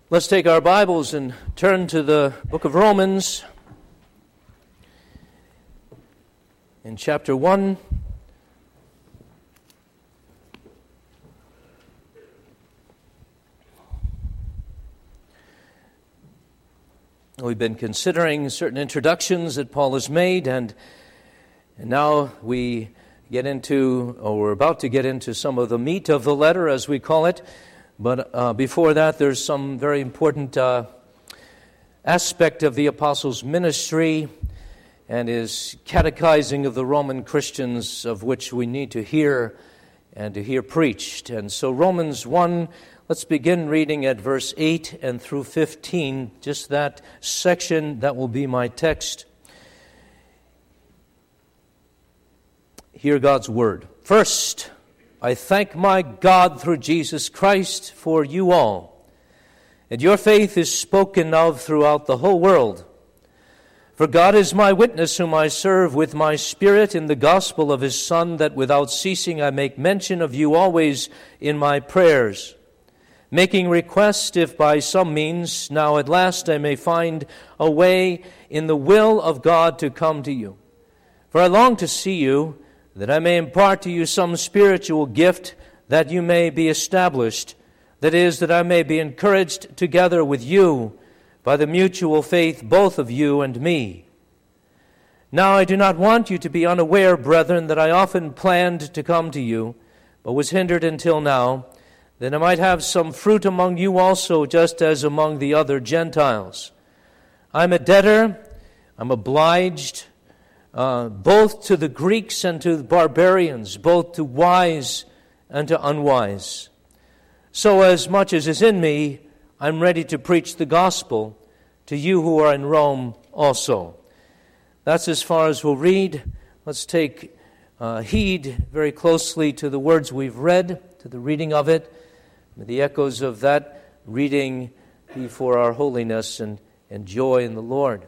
Let's take our Bibles and turn to the book of Romans in chapter 1. We've been considering certain introductions that Paul has made, and now we get into, or we're about to get into some of the meat of the letter, as we call it. But before that, there's some very important aspect of the apostle's ministry and his catechizing of the Roman Christians, of which we need to hear and to hear preached. And so Romans 1, let's begin reading at verse 8 and through 15, just that section. That will be my text. Hear God's word. First, I thank my God through Jesus Christ for you all, and your faith is spoken of throughout the whole world. For God is my witness, whom I serve with my spirit in the gospel of his Son, that without ceasing I make mention of you always in my prayers, making request, if by some means now at last I may find a way in the will of God to come to you. For I long to see you, that I may impart to you some spiritual gift, that you may be established, that is, that I may be encouraged together with you by the mutual faith both of you and me. Now I do not want you to be unaware, brethren, that I often planned to come to you, but was hindered until now, that I might have some fruit among you also, just as among the other Gentiles. I'm a debtor, I'm obliged, both to the Greeks and to the barbarians, both to wise and to unwise. So as much as is in me, I'm ready to preach the gospel to you who are in Rome also. That's as far as we'll read. Let's take heed very closely to the words we've read, to the reading of it. May the echoes of that reading be for our holiness and joy in the Lord.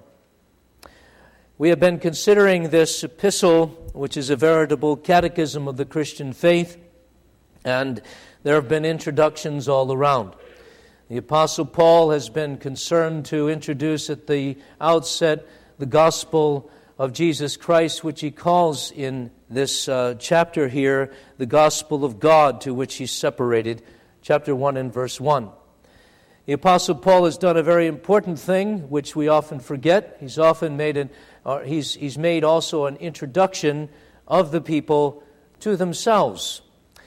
We have been considering this epistle, which is a veritable catechism of the Christian faith, and there have been introductions all around. The Apostle Paul has been concerned to introduce at the outset the gospel of Jesus Christ, which he calls in this chapter here the gospel of God, to which he's separated, chapter 1 and verse 1. The Apostle Paul has done a very important thing, which we often forget. He's often made he's made also an introduction of the people to themselves.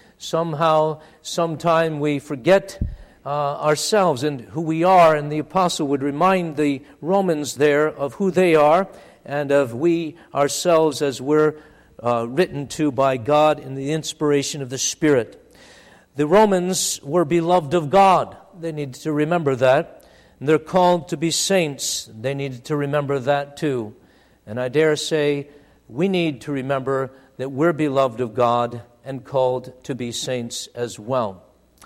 Sometime we forget ourselves and who we are, and the apostle would remind the Romans there of who they are and of we ourselves as we're written to by God in the inspiration of the Spirit. The Romans were beloved of God. They needed to remember that. And they're called to be saints. They needed to remember that too. And I dare say we need to remember that we're beloved of God and called to be saints as well.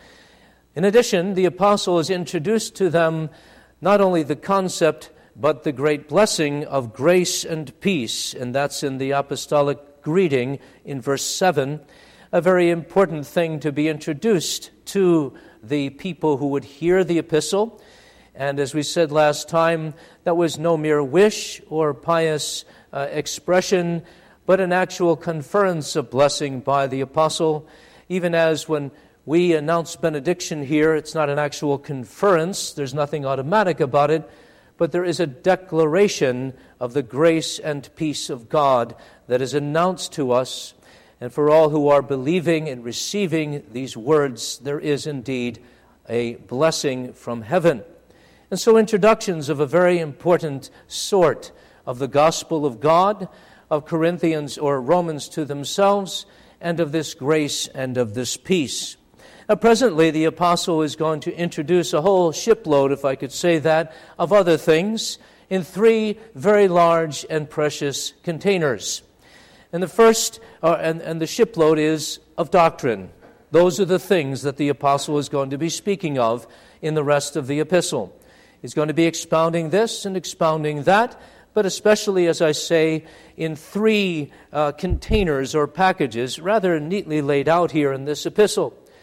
In addition, the apostle has introduced to them not only the concept, but the great blessing of grace and peace. And that's in the apostolic greeting in verse 7, a very important thing to be introduced to the people who would hear the epistle. And as we said last time, that was no mere wish or pious expression, but an actual conference of blessing by the apostle. Even as when we announce benediction here, it's not an actual conference, there's nothing automatic about it, but there is a declaration of the grace and peace of God that is announced to us. And for all who are believing and receiving these words, there is indeed a blessing from heaven. And so introductions of a very important sort of the gospel of God, of Corinthians or Romans to themselves, and of this grace and of this peace. Now presently the apostle is going to introduce a whole shipload, if I could say that, of other things in three very large and precious containers. And the first, and the shipload is of doctrine. Those are the things that the apostle is going to be speaking of in the rest of the epistle. He's going to be expounding this and expounding that, but especially, as I say, in three containers or packages, rather neatly laid out here in this epistle.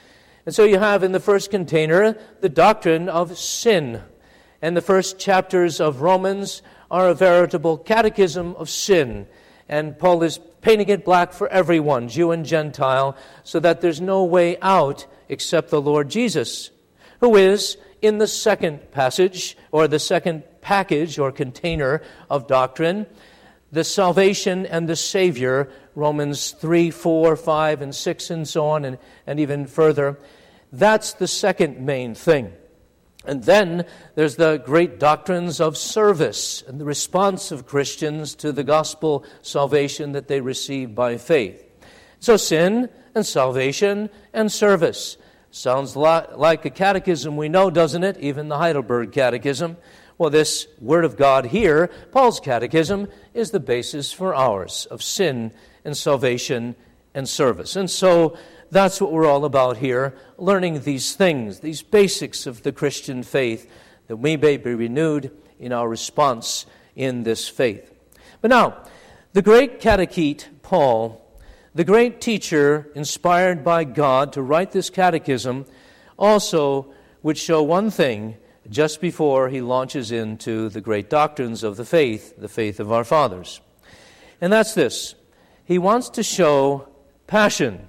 And so you have in the first container the doctrine of sin. And the first chapters of Romans are a veritable catechism of sin. And Paul is painting it black for everyone, Jew and Gentile, so that there's no way out except the Lord Jesus, who is in the second passage, or the second package or container of doctrine, the salvation and the Savior, Romans 3, 4, 5, and 6, and so on, and even further. That's the second main thing. And then there's the great doctrines of service and the response of Christians to the gospel salvation that they receive by faith. So sin and salvation and service. Sounds a lot like a catechism we know, doesn't it? Even the Heidelberg Catechism. Well, this Word of God here, Paul's catechism, is the basis for ours of sin and salvation and service. And so that's what we're all about here, learning these things, these basics of the Christian faith, that we may be renewed in our response in this faith. But now, the great catechete, Paul, the great teacher inspired by God to write this catechism, also would show one thing just before he launches into the great doctrines of the faith of our fathers. And that's this. He wants to show passion.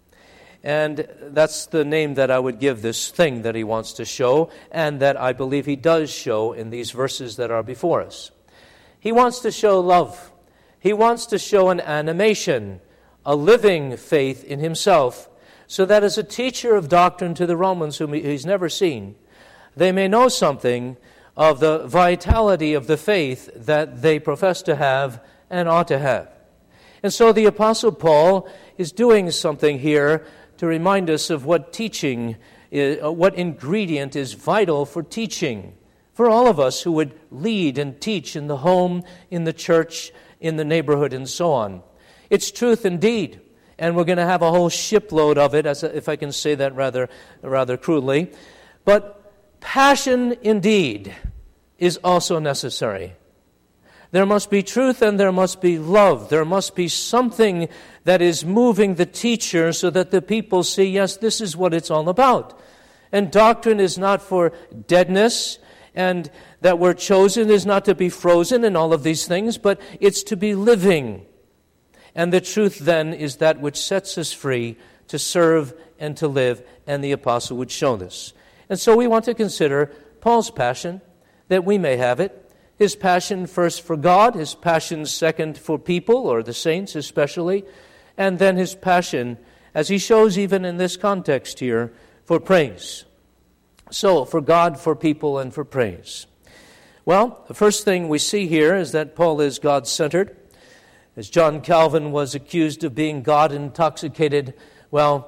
And that's the name that I would give this thing that he wants to show, and that I believe he does show in these verses that are before us. He wants to show love. He wants to show an animation, a living faith in himself, so that as a teacher of doctrine to the Romans whom he's never seen, they may know something of the vitality of the faith that they profess to have and ought to have. And so the Apostle Paul is doing something here to remind us of what teaching is, what ingredient is vital for teaching, for all of us who would lead and teach in the home, in the church, in the neighborhood, and so on. It's truth indeed, and we're going to have a whole shipload of it, if I can say that rather crudely. But passion indeed is also necessary. There must be truth and there must be love. There must be something that is moving the teacher so that the people see, yes, this is what it's all about. And doctrine is not for deadness, and that we're chosen is not to be frozen in all of these things, but it's to be living. And the truth then is that which sets us free to serve and to live, and the apostle would show this. And so we want to consider Paul's passion, that we may have it. His passion first for God, his passion second for people, or the saints especially, and then his passion, as he shows even in this context here, for praise. So, for God, for people, and for praise. Well, the first thing we see here is that Paul is God-centered. As John Calvin was accused of being God-intoxicated, well,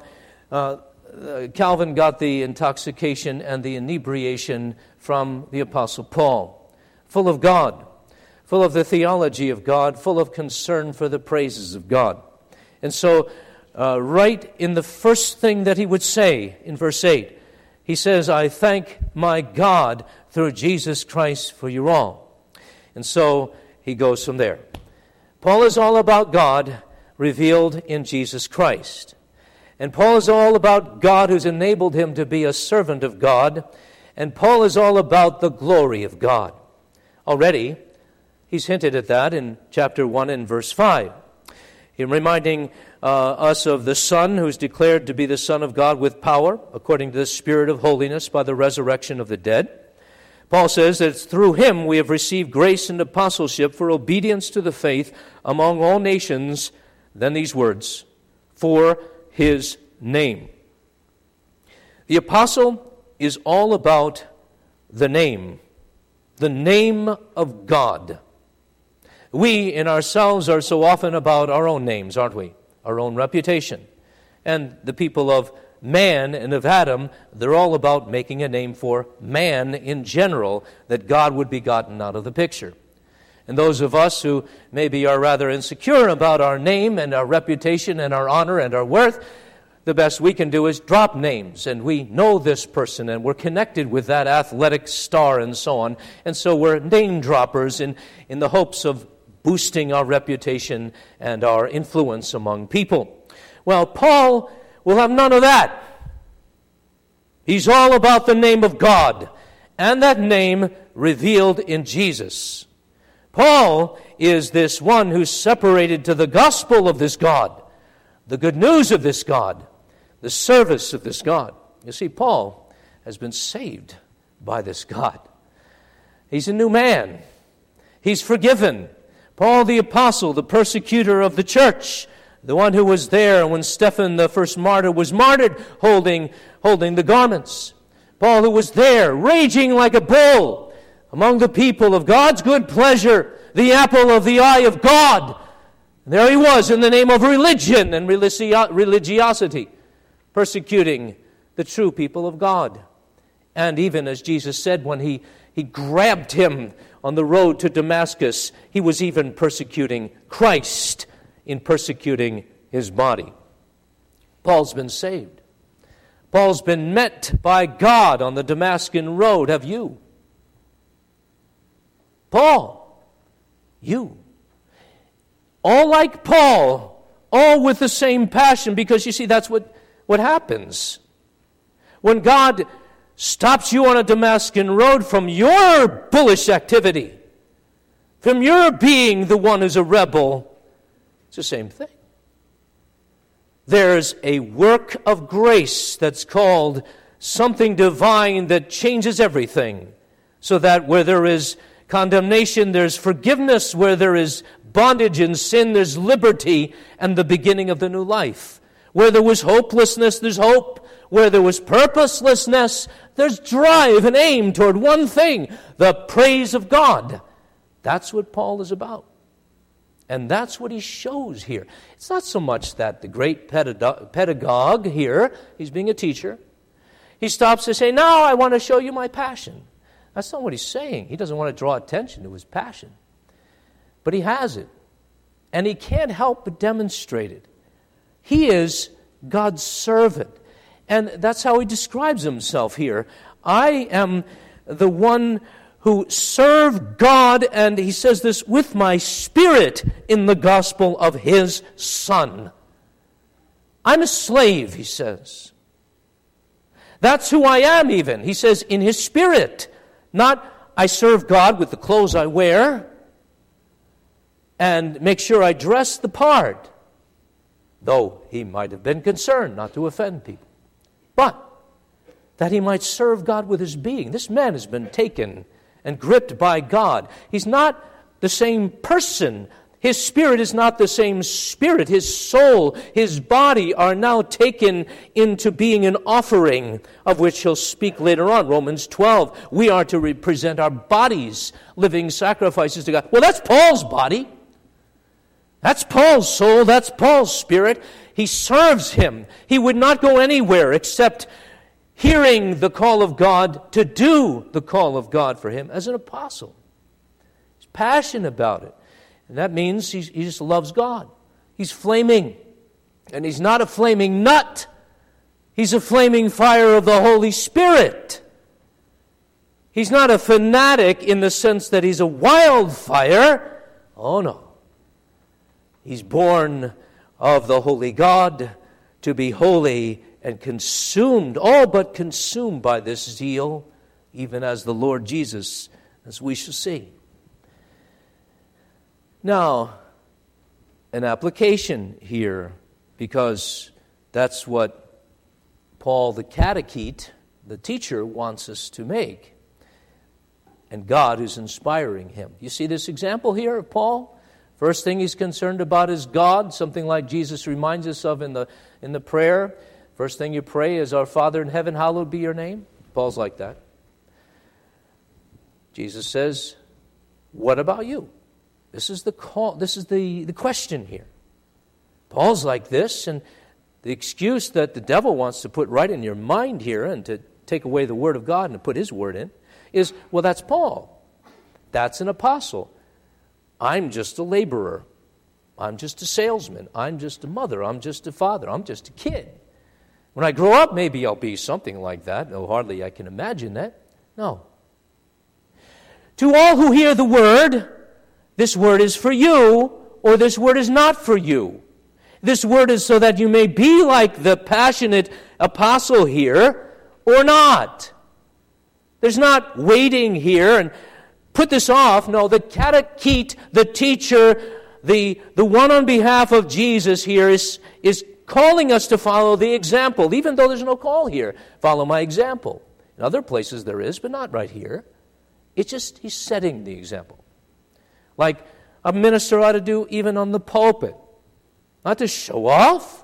Calvin got the intoxication and the inebriation from the Apostle Paul. Full of God, full of the theology of God, full of concern for the praises of God. And so, right in the first thing that he would say in verse 8, he says, I thank my God through Jesus Christ for you all. And so, he goes from there. Paul is all about God revealed in Jesus Christ. And Paul is all about God who's enabled him to be a servant of God. And Paul is all about the glory of God. Already, he's hinted at that in chapter 1 and verse 5. He's reminding us of the Son who's declared to be the Son of God with power, according to the Spirit of holiness by the resurrection of the dead. Paul says that it's through him we have received grace and apostleship for obedience to the faith among all nations, then these words, for his name. The apostle is all about the name of God. We in ourselves are so often about our own names, aren't we? Our own reputation. And the people of man and of Adam, they're all about making a name for man in general, that God would be gotten out of the picture. And those of us who maybe are rather insecure about our name and our reputation and our honor and our worth, the best we can do is drop names, and we know this person, and we're connected with that athletic star and so on. And so we're name droppers in the hopes of boosting our reputation and our influence among people. Well, Paul will have none of that. He's all about the name of God, and that name revealed in Jesus. Paul is this one who's separated to the gospel of this God, the good news of this God, the service of this God. You see, Paul has been saved by this God. He's a new man. He's forgiven. Paul the apostle, the persecutor of the church, the one who was there when Stephen, the first martyr, was martyred holding the garments. Paul who was there, raging like a bull among the people of God's good pleasure, the apple of the eye of God. And there he was in the name of religion and religiosity, persecuting the true people of God. And even as Jesus said when he grabbed him on the road to Damascus, he was even persecuting Christ in persecuting his body. Paul's been saved. Paul's been met by God on the Damascus road. Have you? Paul, you. All like Paul, all with the same passion, because you see, that's what happens. When God stops you on a Damascus road from your bullish activity, from your being the one who's a rebel, it's the same thing. There's a work of grace that's called something divine that changes everything, so that where there is condemnation, there's forgiveness. Where there is bondage and sin, there's liberty and the beginning of the new life. Where there was hopelessness, there's hope. Where there was purposelessness, there's drive and aim toward one thing, the praise of God. That's what Paul is about. And that's what he shows here. It's not so much that the great pedagogue here, he's being a teacher, he stops to say, now I want to show you my passion. That's not what he's saying. He doesn't want to draw attention to his passion. But he has it. And he can't help but demonstrate it. He is God's servant. And that's how he describes himself here. I am the one who serve God, and he says this, with my spirit in the gospel of his Son. I'm a slave, he says. That's who I am even. He says, in his spirit. Not, I serve God with the clothes I wear and make sure I dress the part. Though he might have been concerned not to offend people. But that he might serve God with his being. This man has been taken and gripped by God. He's not the same person. His spirit is not the same spirit. His soul, his body are now taken into being an offering, of which he'll speak later on. Romans 12, we are to represent our bodies, living sacrifices to God. Well, that's Paul's body. That's Paul's soul. That's Paul's spirit. He serves him. He would not go anywhere except hearing the call of God to do the call of God for him as an apostle. He's passionate about it. And that means he just loves God. He's flaming. And he's not a flaming nut. He's a flaming fire of the Holy Spirit. He's not a fanatic in the sense that he's a wildfire. Oh no. He's born of the holy God to be holy and consumed, all but consumed by this zeal, even as the Lord Jesus, as we shall see. Now, an application here, because that's what Paul the catechete, the teacher, wants us to make. And God is inspiring him. You see this example here of Paul? First thing he's concerned about is God, something like Jesus reminds us of in the prayer. First thing you pray is, Our Father in heaven, hallowed be your name. Paul's like that. Jesus says, what about you? This is the call. This is the question here. Paul's like this, and the excuse that the devil wants to put right in your mind here and to take away the word of God and to put his word in is, well, that's Paul. That's an apostle. I'm just a laborer. I'm just a salesman. I'm just a mother. I'm just a father. I'm just a kid. When I grow up, maybe I'll be something like that. No, hardly I can imagine that. No. To all who hear the word, this word is for you, or this word is not for you. This word is so that you may be like the passionate apostle here, or not. There's not waiting here and put this off. No, the catechete, the teacher, the one on behalf of Jesus here is calling us to follow the example, even though there's no call here. Follow my example. In other places there is, but not right here. It's just he's setting the example. Like a minister ought to do even on the pulpit. Not to show off,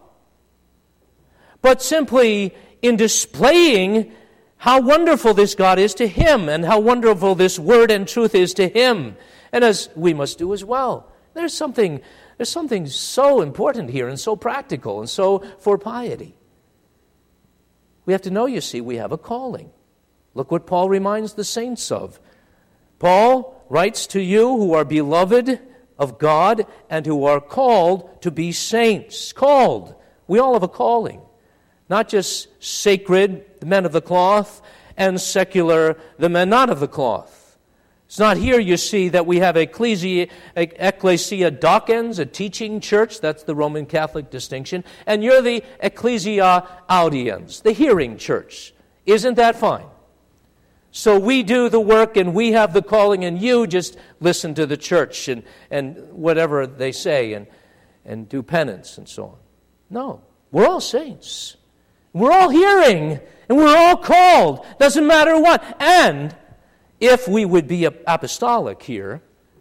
but simply in displaying how wonderful this God is to him and how wonderful this word and truth is to him. And as we must do as well. There's something so important here and so practical and so for piety. We have to know, you see, we have a calling. Look what Paul reminds the saints of. Paul writes to you who are beloved of God and who are called to be saints. Called. We all have a calling. Not just sacred, the men of the cloth, and secular, the men not of the cloth. It's not here, you see, that we have ecclesia docens, a teaching church. That's the Roman Catholic distinction. And you're the ecclesia audiens, the hearing church. Isn't that fine? So we do the work and we have the calling and you just listen to the church and whatever they say and do penance and so on. No, we're all saints. We're all hearing and we're all called. Doesn't matter what. And if we would be apostolic here,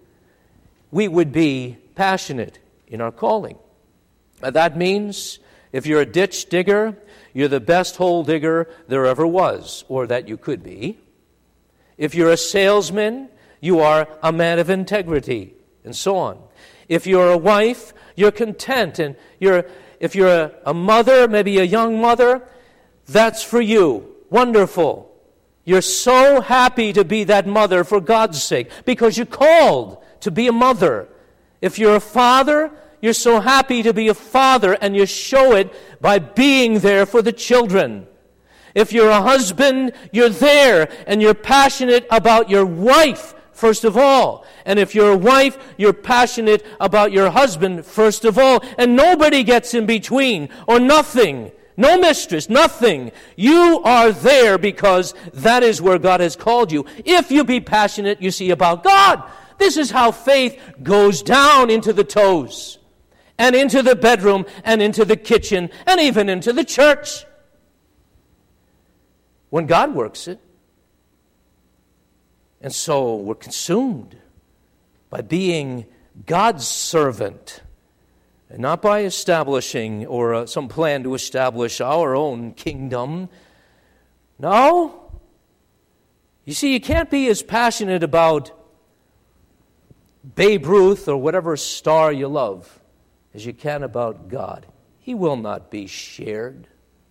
we would be passionate in our calling. That means if you're a ditch digger, you're the best hole digger there ever was, or that you could be. If you're a salesman, you are a man of integrity, and so on. If you're a wife, you're content, and if you're a mother, maybe a young mother, that's for you. Wonderful. You're so happy to be that mother for God's sake, because you're called to be a mother. If you're a father, you're so happy to be a father, and you show it by being there for the children. If you're a husband, you're there, and you're passionate about your wife, first of all. And if you're a wife, you're passionate about your husband, first of all. And nobody gets in between, or nothing. No mistress, nothing. You are there because that is where God has called you. If you be passionate, you see, about God. This is how faith goes down into the toes, and into the bedroom, and into the kitchen, and even into the church. When God works it. And so we're consumed by being God's servant, and not by establishing or some plan to establish our own kingdom. No. You see, you can't be as passionate about Babe Ruth or whatever star you love as you can about God. He will not be shared.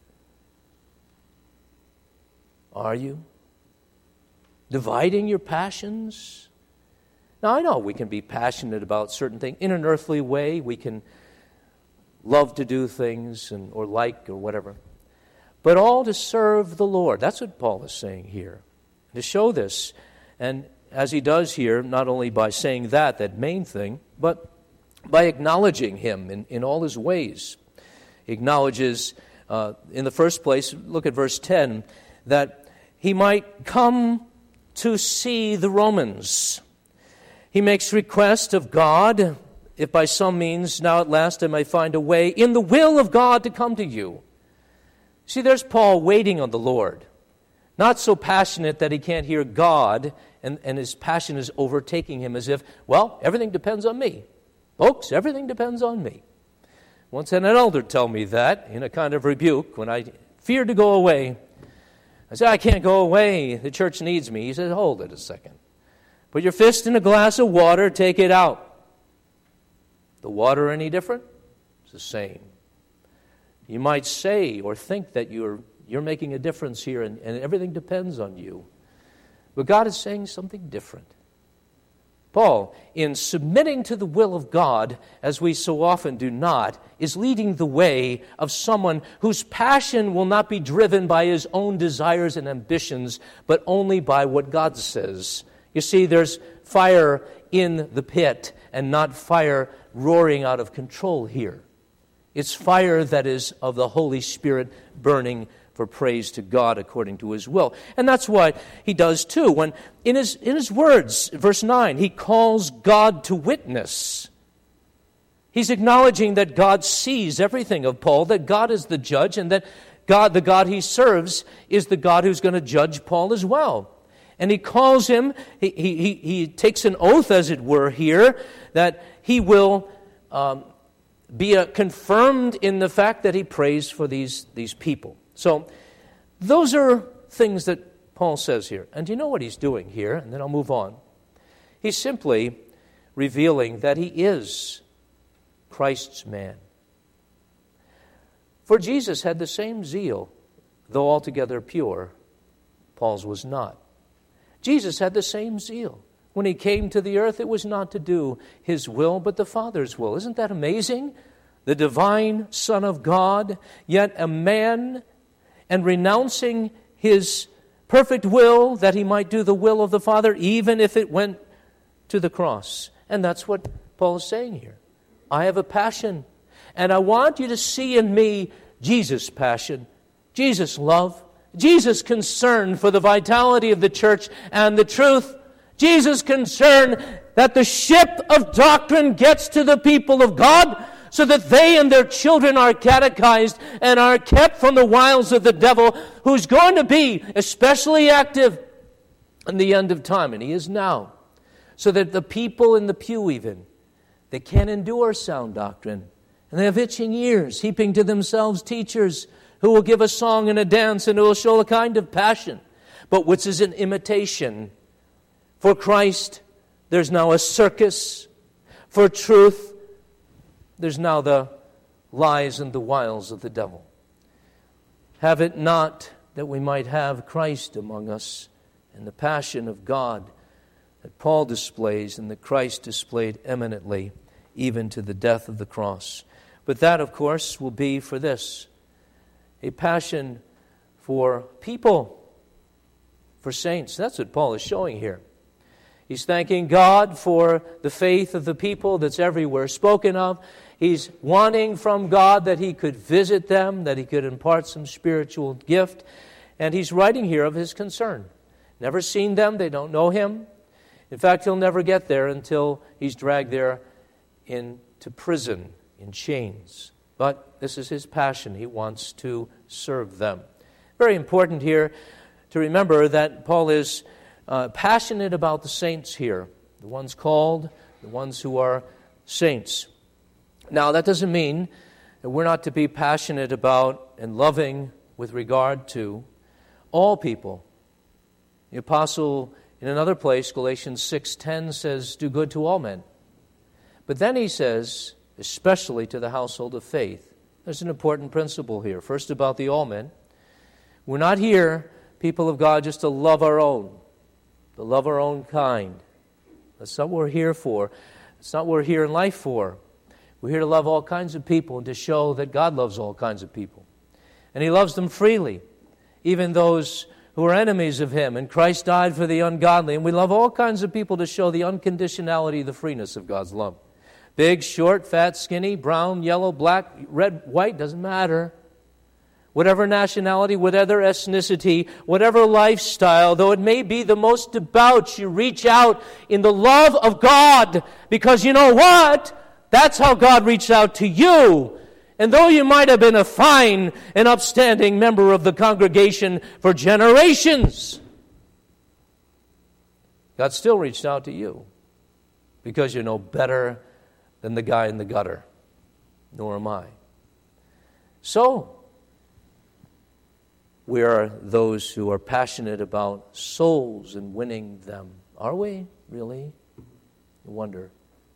Are you? Dividing your passions? Now, I know we can be passionate about certain things. In an earthly way, we can love to do things or like or whatever. But all to serve the Lord. That's what Paul is saying here. To show this, and as he does here, not only by saying that main thing, but by acknowledging him in all his ways. He acknowledges, in the first place, look at verse 10, that he might come to see the Romans. He makes request of God, if by some means now at last I may find a way in the will of God to come to you. See, there's Paul waiting on the Lord. Not so passionate that he can't hear God, and his passion is overtaking him as if, well, everything depends on me. Folks, everything depends on me. Once had an elder tell me that in a kind of rebuke when I feared to go away. I said, I can't go away. The church needs me. He said, hold it a second. Put your fist in a glass of water, take it out. The water any different? It's the same. You might say or think that you're making a difference here and everything depends on you. But God is saying something different. Paul, in submitting to the will of God, as we so often do not, is leading the way of someone whose passion will not be driven by his own desires and ambitions, but only by what God says. You see, there's fire in the pit and not fire roaring out of control here. It's fire that is of the Holy Spirit burning for praise to God according to his will. And that's what he does too. When in his words, verse 9, he calls God to witness. He's acknowledging that God sees everything of Paul, that God is the judge, and that God, the God he serves, is the God who's going to judge Paul as well. And he calls him, he takes an oath, as it were, here, that he will be confirmed in the fact that he prays for these people. So those are things that Paul says here. And do you know what he's doing here? And then I'll move on. He's simply revealing that he is Christ's man. For Jesus had the same zeal, though altogether pure. Paul's was not. Jesus had the same zeal. When he came to the earth, it was not to do his will, but the Father's will. Isn't that amazing? The divine Son of God, yet a man, and renouncing his perfect will that he might do the will of the Father, even if it went to the cross. And that's what Paul is saying here. I have a passion, and I want you to see in me Jesus' passion, Jesus' love, Jesus' concern for the vitality of the church and the truth, Jesus' concern that the ship of doctrine gets to the people of God so that they and their children are catechized and are kept from the wiles of the devil, who's going to be especially active in the end of time, and he is now, so that the people in the pew even, they can't endure sound doctrine, and they have itching ears, heaping to themselves teachers who will give a song and a dance and who will show a kind of passion, but which is an imitation. For Christ, there's now a circus. For truth, there's now the lies and the wiles of the devil. Have it not that we might have Christ among us and the passion of God that Paul displays and that Christ displayed eminently, even to the death of the cross. But that, of course, will be for this: a passion for people, for saints. That's what Paul is showing here. He's thanking God for the faith of the people that's everywhere spoken of. He's wanting from God that he could visit them, that he could impart some spiritual gift. And he's writing here of his concern. Never seen them, they don't know him. In fact, he'll never get there until he's dragged there into prison, in chains. But this is his passion. He wants to serve them. Very important here to remember that Paul is passionate about the saints here, the ones called, the ones who are saints. Now, that doesn't mean that we're not to be passionate about and loving with regard to all people. The apostle, in another place, Galatians 6:10, says, do good to all men. But then he says, especially to the household of faith. There's an important principle here. First, about the all men. We're not here, people of God, just to love our own, to love our own kind. That's not what we're here for. That's not what we're here in life for. We're here to love all kinds of people and to show that God loves all kinds of people. And he loves them freely, even those who are enemies of him. And Christ died for the ungodly. And we love all kinds of people to show the unconditionality, the freeness of God's love. Big, short, fat, skinny, brown, yellow, black, red, white, doesn't matter. Whatever nationality, whatever ethnicity, whatever lifestyle, though it may be the most devout, you reach out in the love of God, because you know what? That's how God reached out to you. And though you might have been a fine and upstanding member of the congregation for generations, God still reached out to you, because you're no better than the guy in the gutter. Nor am I. So, we are those who are passionate about souls and winning them. Are we, really? I wonder.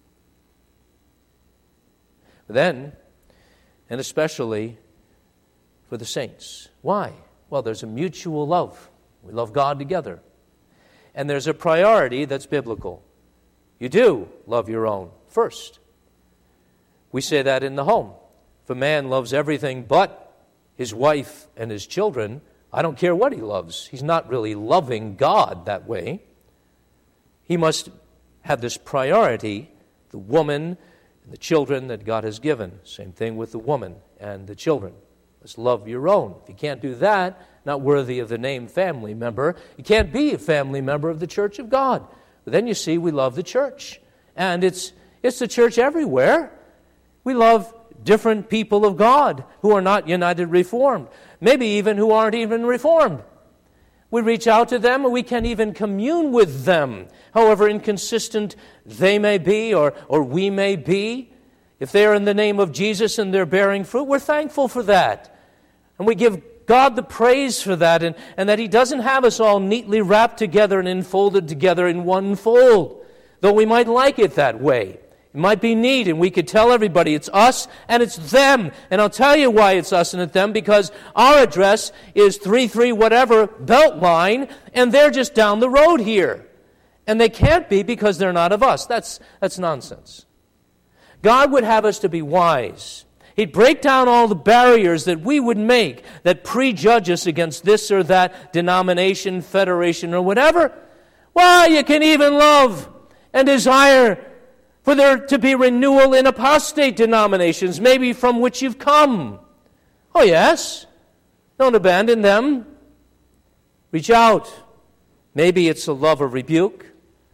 But then, and especially for the saints. Why? Well, there's a mutual love. We love God together. And there's a priority that's biblical. You do love your own first. We say that in the home. If a man loves everything but his wife and his children, I don't care what he loves. He's not really loving God that way. He must have this priority, the woman and the children that God has given. Same thing with the woman and the children. Let's love your own. If you can't do that, not worthy of the name family member, you can't be a family member of the church of God. But then you see we love the church. And it's the church everywhere. We love different people of God who are not United Reformed, maybe even who aren't even Reformed. We reach out to them, and we can even commune with them, however inconsistent they may be or we may be. If they are in the name of Jesus and they're bearing fruit, we're thankful for that. And we give God the praise for that, and that He doesn't have us all neatly wrapped together and enfolded together in one fold, though we might like it that way. It might be neat, and we could tell everybody it's us and it's them. And I'll tell you why it's us and it's them, because our address is 33 whatever Beltline, and they're just down the road here. And they can't be because they're not of us. That's nonsense. God would have us to be wise. He'd break down all the barriers that we would make that prejudge us against this or that denomination, federation, or whatever. Well, you can even love and desire for there to be renewal in apostate denominations, maybe from which you've come. Oh, yes. Don't abandon them. Reach out. Maybe it's a love of rebuke,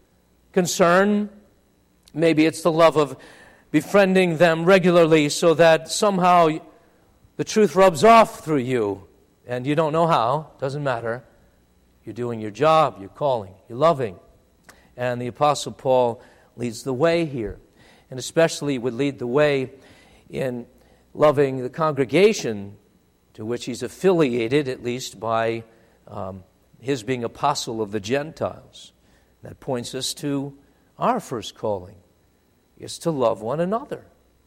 concern. Maybe it's the love of befriending them regularly so that somehow the truth rubs off through you. And you don't know how. Doesn't matter. You're doing your job. You're calling. You're loving. And the Apostle Paul leads the way here, and especially would lead the way in loving the congregation to which he's affiliated, at least by his being apostle of the Gentiles. That points us to our first calling, is to love one another.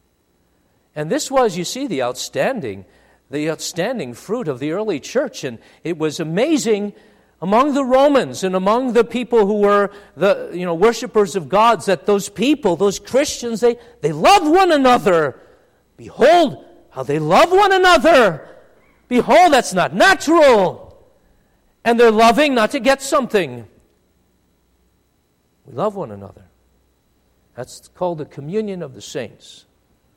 And this was, you see, the outstanding fruit of the early church, and it was amazing among the Romans and among the people who were the worshipers of gods, that those people, those Christians, they loved one another. Behold, how they love one another. Behold, that's not natural. And they're loving not to get something. We love one another. That's called the communion of the saints.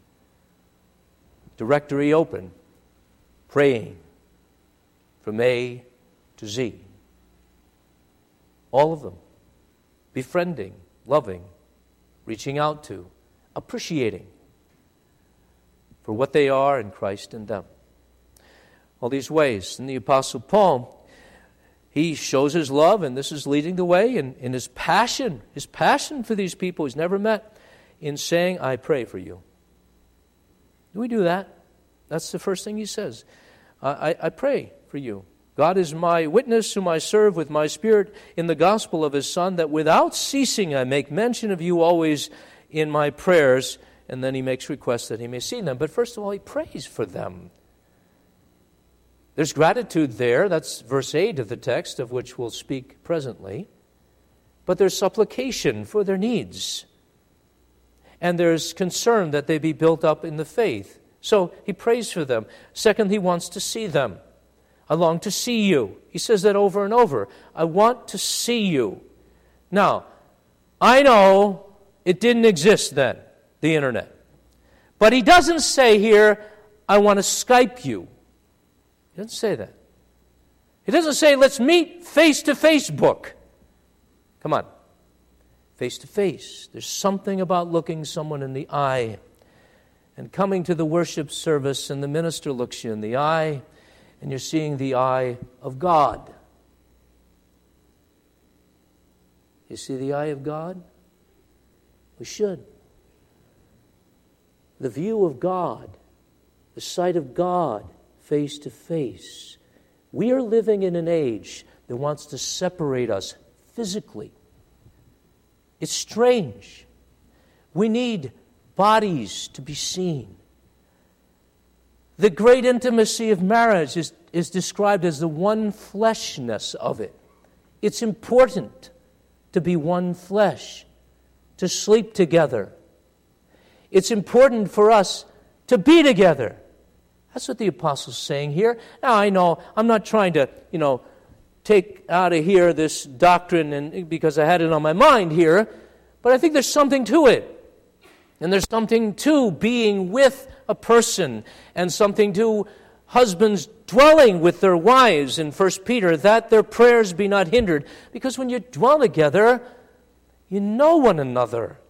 Directory open. Praying from A to Z. All of them. Befriending, loving, reaching out to, appreciating for what they are in Christ in them. All these ways. And the Apostle Paul, he shows his love, and this is leading the way in his passion for these people he's never met, in saying, I pray for you. Do we do that? That's the first thing he says. I pray for you. God is my witness, whom I serve with my spirit in the gospel of his Son, that without ceasing I make mention of you always in my prayers. And then he makes requests that he may see them. But first of all, he prays for them. There's gratitude there. That's verse 8 of the text, of which we'll speak presently. But there's supplication for their needs. And there's concern that they be built up in the faith. So he prays for them. Second, he wants to see them. I long to see you. He says that over and over. I want to see you. Now, I know it didn't exist then, the internet. But he doesn't say here, I want to Skype you. He doesn't say that. He doesn't say, let's meet face-to-face book. Come on. Face-to-face. There's something about looking someone in the eye and coming to the worship service, and the minister looks you in the eye, and you're seeing the eye of God. You see the eye of God? We should. The view of God, the sight of God face to face. We are living in an age that wants to separate us physically. It's strange. We need bodies to be seen. The great intimacy of marriage is described as the one fleshness of it. It's important to be one flesh, to sleep together. It's important for us to be together. That's what the apostle's saying here. Now, I know I'm not trying to, take out of here this doctrine and because I had it on my mind here, but I think there's something to it. And there's something to being with a person, and something to husbands dwelling with their wives in 1 Peter, that their prayers be not hindered. Because when you dwell together, you know one another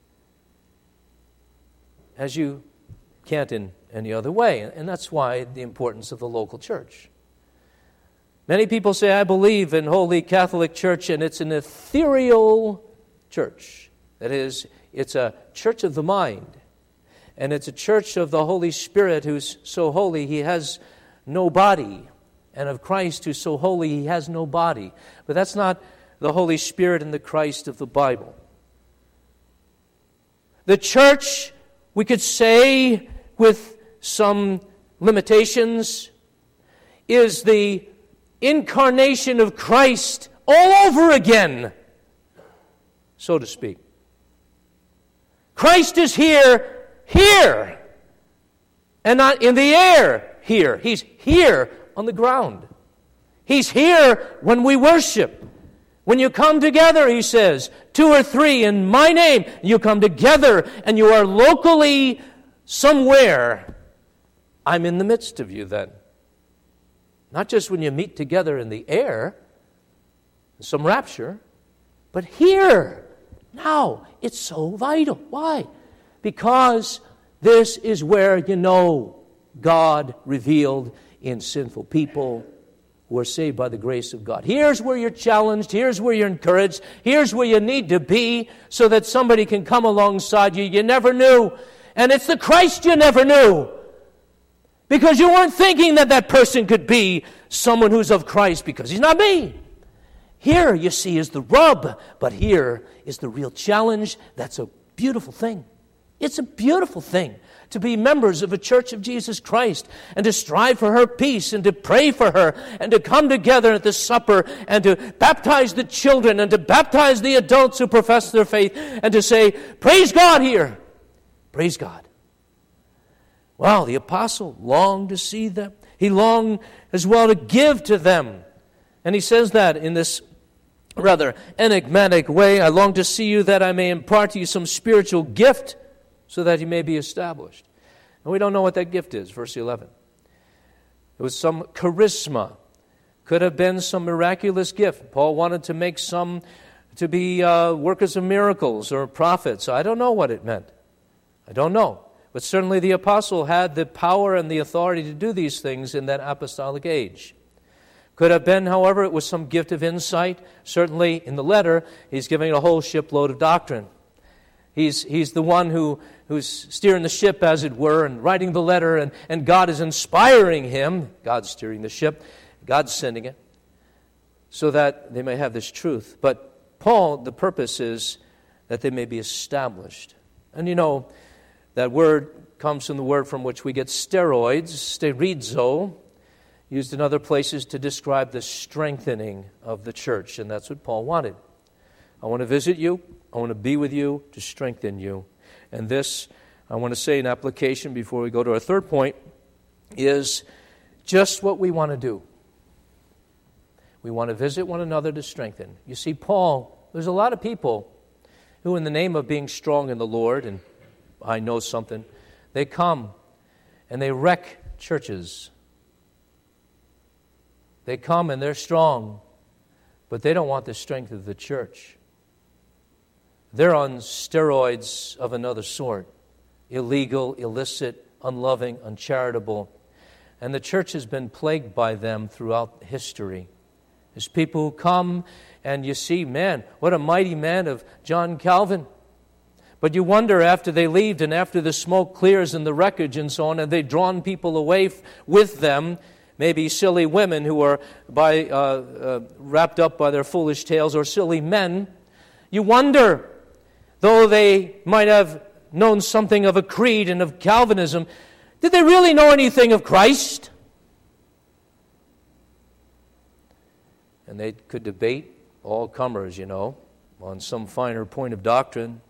as you can't in any other way. And that's why the importance of the local church. Many people say, I believe in Holy Catholic Church, and it's an ethereal church. That is, it's a church of the mind. And it's a church of the Holy Spirit who's so holy he has no body. And of Christ who's so holy he has no body. But that's not the Holy Spirit and the Christ of the Bible. The church, we could say with some limitations, is the incarnation of Christ all over again, so to speak. Christ is here, and not in the air here. He's here on the ground. He's here when we worship. When you come together, he says, 2 or 3 in my name, you come together and you are locally somewhere. I'm in the midst of you then. Not just when you meet together in the air, some rapture, but here, now. It's so vital. Why? Because this is where you know God revealed in sinful people who are saved by the grace of God. Here's where you're challenged. Here's where you're encouraged. Here's where you need to be so that somebody can come alongside you you never knew. And it's the Christ you never knew. Because you weren't thinking that that person could be someone who's of Christ because he's not me. Here, you see, is the rub. But here is the real challenge. That's a beautiful thing. It's a beautiful thing to be members of a church of Jesus Christ and to strive for her peace and to pray for her and to come together at the supper and to baptize the children and to baptize the adults who profess their faith and to say, praise God here. Praise God. Well, the apostle longed to see them. He longed as well to give to them. And he says that in this rather enigmatic way. I long to see you that I may impart to you some spiritual gift so that you may be established. And we don't know what that gift is, verse 11. It was some charisma. Could have been some miraculous gift. Paul wanted to make some to be workers of miracles or prophets. I don't know what it meant. I don't know. But certainly the apostle had the power and the authority to do these things in that apostolic age. Could have been, however, it was some gift of insight. Certainly in the letter, he's giving a whole shipload of doctrine. He's the one who's steering the ship, as it were, and writing the letter, and God is inspiring him. God's steering the ship. God's sending it so that they may have this truth. But Paul, the purpose is that they may be established. And you know, that word comes from the word from which we get steroids, sterizo, used in other places to describe the strengthening of the church. And that's what Paul wanted. I want to visit you. I want to be with you to strengthen you. And this, I want to say in application before we go to our third point, is just what we want to do. We want to visit one another to strengthen. You see, Paul, there's a lot of people who in the name of being strong in the Lord, and I know something, they come and they wreck churches. They come and they're strong, but they don't want the strength of the church. They're on steroids of another sort. Illegal, illicit, unloving, uncharitable. And the church has been plagued by them throughout history. There's people who come and you see, man, what a mighty man of John Calvin. But you wonder after they leave and after the smoke clears and the wreckage and so on, and they've drawn people away with them, maybe silly women who are wrapped up by their foolish tales, or silly men. You wonder, though they might have known something of a creed and of Calvinism, did they really know anything of Christ? And they could debate, all comers, you know, on some finer point of doctrine.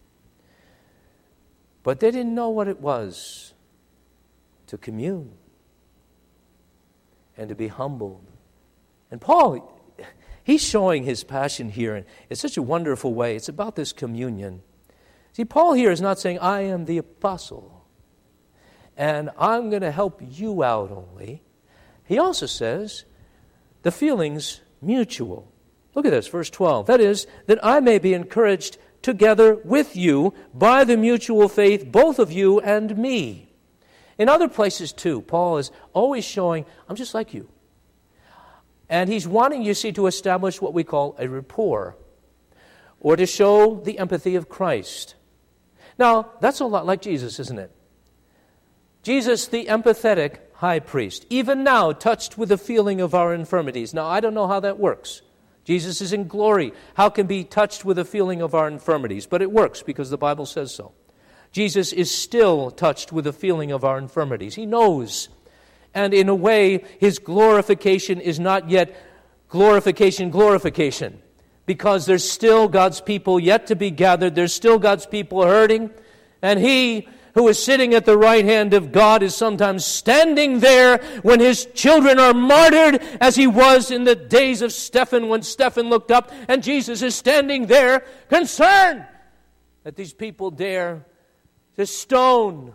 But they didn't know what it was to commune and to be humbled. And Paul, he's showing his passion here in such a wonderful way. It's about this communion. See, Paul here is not saying, I am the apostle, and I'm going to help you out only. He also says the feeling's mutual. Look at this, verse 12. That is, that I may be encouraged together with you by the mutual faith, both of you and me. In other places too, Paul is always showing, I'm just like you. And he's wanting, you see, to establish what we call a rapport, or to show the empathy of Christ. Now, that's a lot like Jesus, isn't it? Jesus, the empathetic high priest, even now touched with the feeling of our infirmities. Now, I don't know how that works. Jesus is in glory. How can be touched with the feeling of our infirmities? But it works because the Bible says so. Jesus is still touched with the feeling of our infirmities. He knows. And in a way, his glorification is not yet glorification, because there's still God's people yet to be gathered. There's still God's people hurting. And he who is sitting at the right hand of God is sometimes standing there when his children are martyred, as he was in the days of Stephen, when Stephen looked up, and Jesus is standing there concerned that these people dare to stone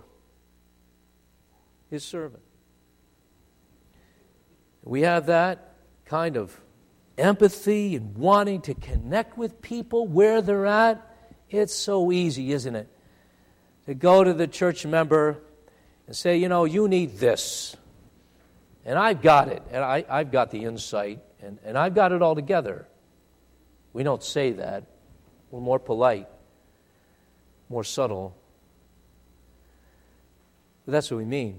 his servant. We have that kind of empathy and wanting to connect with people where they're at. It's so easy, isn't it? To go to the church member and say, you need this. And I've got it. And I've got the insight. And I've got it all together. We don't say that. We're more polite, more subtle. But that's what we mean.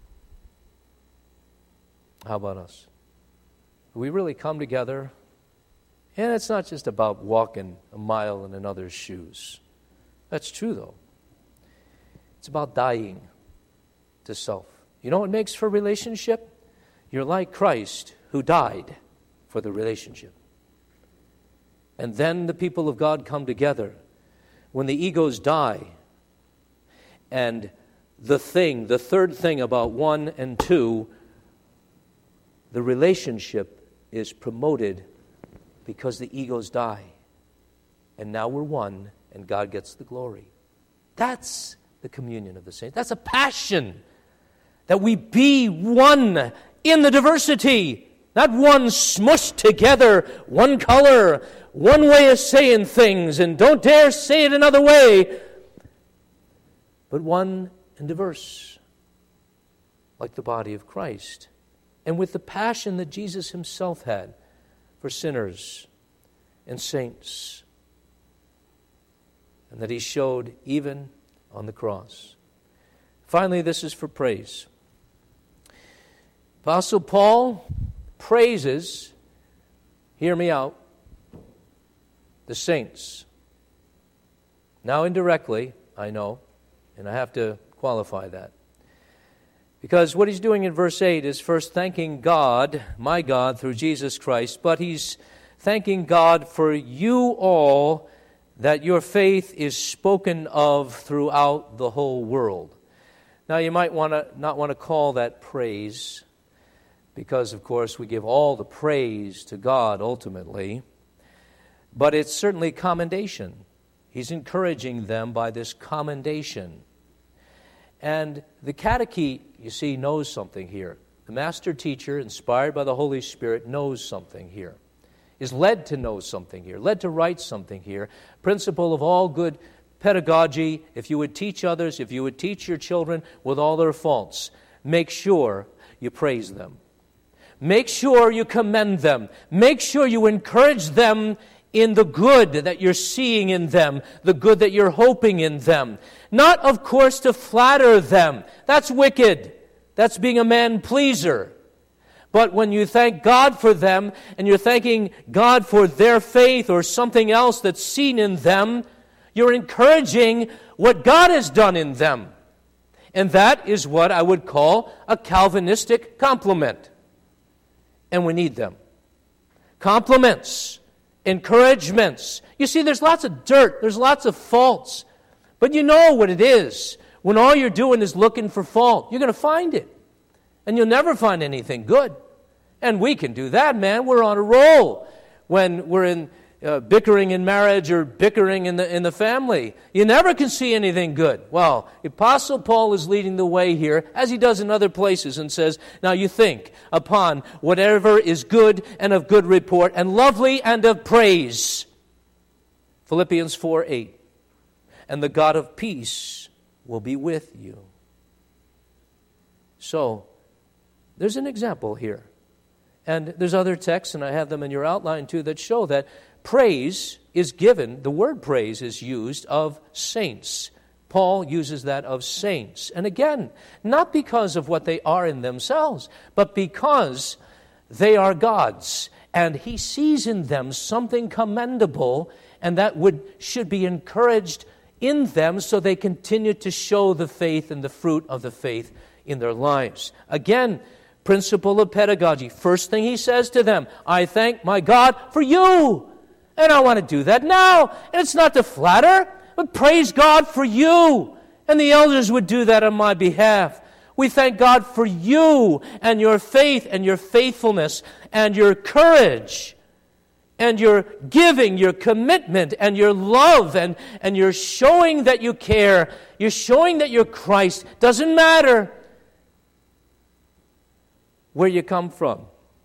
How about us? We really come together, and it's not just about walking a mile in another's shoes. That's true, though. It's about dying to self. You know what makes for relationship? You're like Christ, who died for the relationship. And then the people of God come together. When the egos die, and the third thing about 1 and 2, the relationship is promoted because the egos die. And now we're one, and God gets the glory. That's the communion of the saints. That's a passion that we be one in the diversity. Not one smushed together, one color, one way of saying things, and don't dare say it another way. But one and diverse, like the body of Christ. And with the passion that Jesus himself had for sinners and saints, and that he showed even on the cross. Finally, this is for praise. Apostle Paul praises, hear me out, the saints. Now indirectly, I know, and I have to qualify that. Because what he's doing in verse 8 is first thanking God, my God, through Jesus Christ, but he's thanking God for you all, that your faith is spoken of throughout the whole world. Now, you might not want to call that praise, because, of course, we give all the praise to God ultimately, but it's certainly commendation. He's encouraging them by this commendation. And the catechete, you see, knows something here. The master teacher, inspired by the Holy Spirit, knows something here. Is led to know something here, led to write something here. Principle of all good pedagogy: if you would teach others, if you would teach your children with all their faults, make sure you praise them. Make sure you commend them. Make sure you encourage them in the good that you're seeing in them, the good that you're hoping in them. Not, of course, to flatter them. That's wicked. That's being a man-pleaser. But when you thank God for them, and you're thanking God for their faith or something else that's seen in them, you're encouraging what God has done in them. And that is what I would call a Calvinistic compliment. And we need them. Compliments, encouragements. You see, there's lots of dirt, there's lots of faults. But you know what it is. When all you're doing is looking for fault, you're going to find it. And you'll never find anything good. And we can do that, man. We're on a roll. When we're in bickering in marriage or bickering in the family. You never can see anything good. Well, Apostle Paul is leading the way here, as he does in other places, and says, now you think upon whatever is good and of good report and lovely and of praise. Philippians 4:8. And the God of peace will be with you. So, there's an example here. And there's other texts, and I have them in your outline too, that show that praise is given, the word praise is used of saints. Paul uses that of saints. And again, not because of what they are in themselves, but because they are God's. And he sees in them something commendable, and that should be encouraged in them so they continue to show the faith and the fruit of the faith in their lives. Again, principle of pedagogy. First thing he says to them, I thank my God for you. And I want to do that now. And it's not to flatter, but praise God for you. And the elders would do that on my behalf. We thank God for you and your faith and your faithfulness and your courage and your giving, your commitment and your love and your showing that you care. You're showing that you're Christ. Doesn't matter where you come from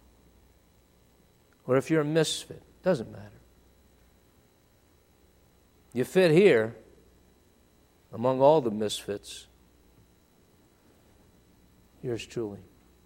or if you're a misfit. Doesn't matter. You fit here among all the misfits. Yours truly.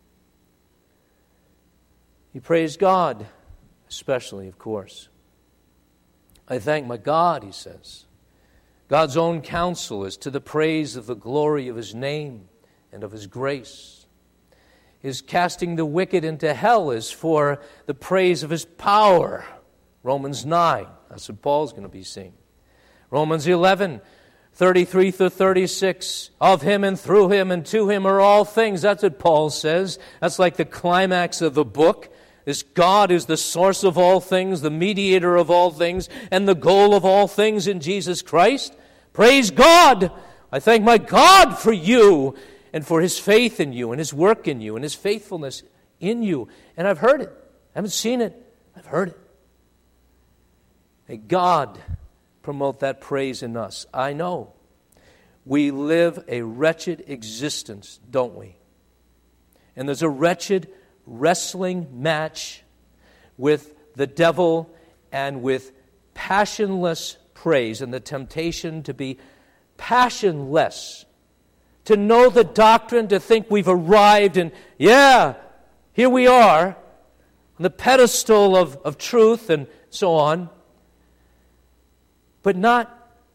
You praise God, especially, of course. I thank my God, he says. God's own counsel is to the praise of the glory of his name and of his grace. His casting the wicked into hell is for the praise of his power. Romans 9, that's what Paul's going to be seeing. Romans 11, 33 through 36, of him and through him and to him are all things. That's what Paul says. That's like the climax of the book. This God is the source of all things, the mediator of all things, and the goal of all things in Jesus Christ. Praise God! I thank my God for you and for his faith in you and his work in you and his faithfulness in you. And I've heard it. I haven't seen it. I've heard it. May God promote that praise in us. I know we live a wretched existence, don't we? And there's a wretched wrestling match with the devil and with passionless praise and the temptation to be passionless, to know the doctrine, to think we've arrived and, yeah, here we are on the pedestal of truth and so on, but not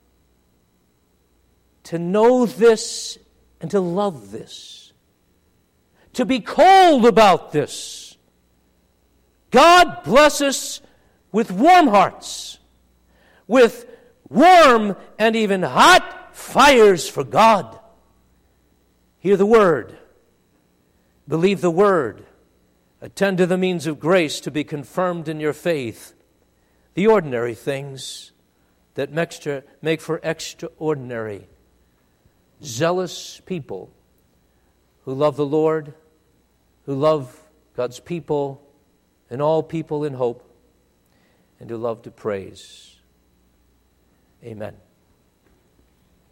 to know this and to love this, to be cold about this. God bless us with warm hearts, with warm and even hot fires for God. Hear the word, believe the word, attend to the means of grace to be confirmed in your faith. The ordinary things that make for extraordinary, zealous people who love the Lord, who love God's people and all people in hope, and who love to praise. Amen.